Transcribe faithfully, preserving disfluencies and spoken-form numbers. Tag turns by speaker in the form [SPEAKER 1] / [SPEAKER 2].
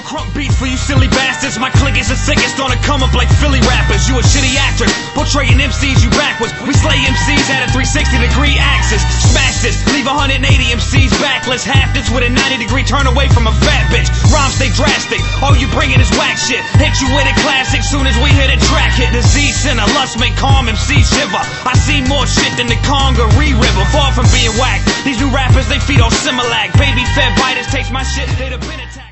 [SPEAKER 1] crunk beats for you silly bastards. My clique is the sickest on the come up like Philly rappers. You a shitty actor, portraying M Cs you backwards. We slay M Cs at a three sixty degree axis. Smash this, leave one hundred eighty M Cs backless. Half this with a ninety degree turn away from a fat bitch. Rhymes stay drastic, all you bringing is whack shit. Hit you with a classic soon as we hit a track hit. Disease center, lust make calm M Cs shiver. I see more shit than the Congaree River. Far from being whack, these new rappers they feed on Similac. Baby fed biters takes my shit, they'd have been attacked.